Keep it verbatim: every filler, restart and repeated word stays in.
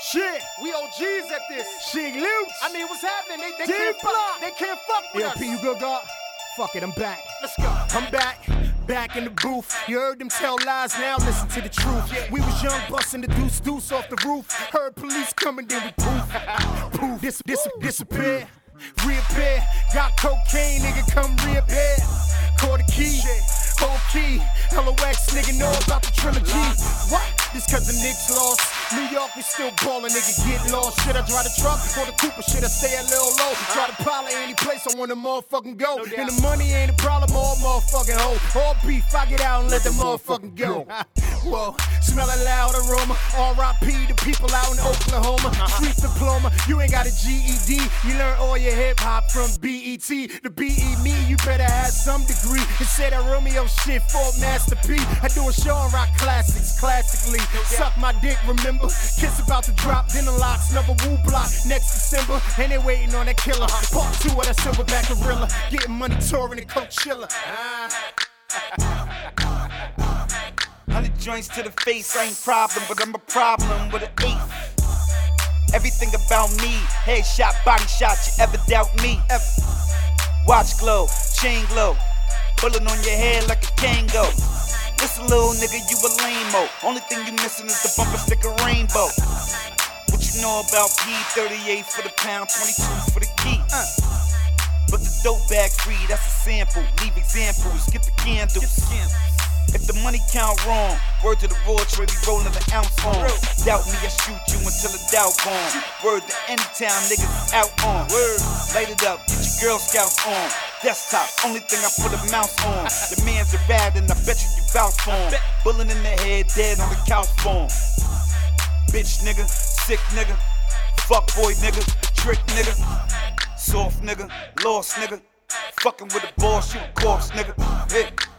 Shit, We O Gs at this. shit loose. I mean, what's happening? They, they Deep can't block. fuck. They can't fuck with Yo, us. P, you good, God? Fuck it, I'm back. Let's go. I'm back, back in the booth. You heard them tell lies, now listen to the truth. We was young, busting the deuce deuce off the roof. Heard police coming, then we poof. Poof, dis dis disappear, reappear. Got cocaine, nigga, come reappear. Call the key, whole key. L O X, nigga, know about the trilogy. What? This cause the Knicks lost. New York, we still ballin', nigga, get lost. Should I drive the truck or the Cooper? Should I stay a little low? Try to pilot any place I wanna motherfucking go. And the money ain't a problem, all motherfucking hoe. All beef, I get out and let the motherfucking go. Whoa, smell a loud aroma. R I P the people out in Oklahoma. Street diploma, you ain't got a G E D. You learn all your hip hop from B E T. The B E me, you better have some degree. And say that Romeo shit for Master P. I do a show and rock classics, classically. Suck my dick, remember? Kiss about to drop, then the locks, another woo block next December. And they waiting on that killer. Part two of that silverback gorilla. Getting money touring in Coachella. Hundred joints to the face, I ain't problem, but I'm a problem with an eight. Everything about me, headshot, body shot, you ever doubt me? Ever. Watch glow, chain glow, bullet on your head like a Kango. Listen, little nigga, you a lame-o. Only thing you missing is the bumper sticker rainbow. What you know about P? thirty-eight for the pound, twenty-two for the key. Uh. But the dope bag free, that's a sample. Leave examples, get the candles. Get the candles. If the money count wrong, word to the raw tray, we rollin' an ounce on. Doubt me, I shoot you until the doubt gone. Word to any town niggas out on. Word, light it up, get your Girl Scouts on. Desktop, only thing I put a mouse on. The man's a bad and I bet you you vouch for him. Bullet in the head, dead on the couch for him. Bitch nigga, sick nigga, fuck boy nigga, trick nigga, soft nigga, lost nigga. Fucking with a ball, shoot a corpse nigga. Hey.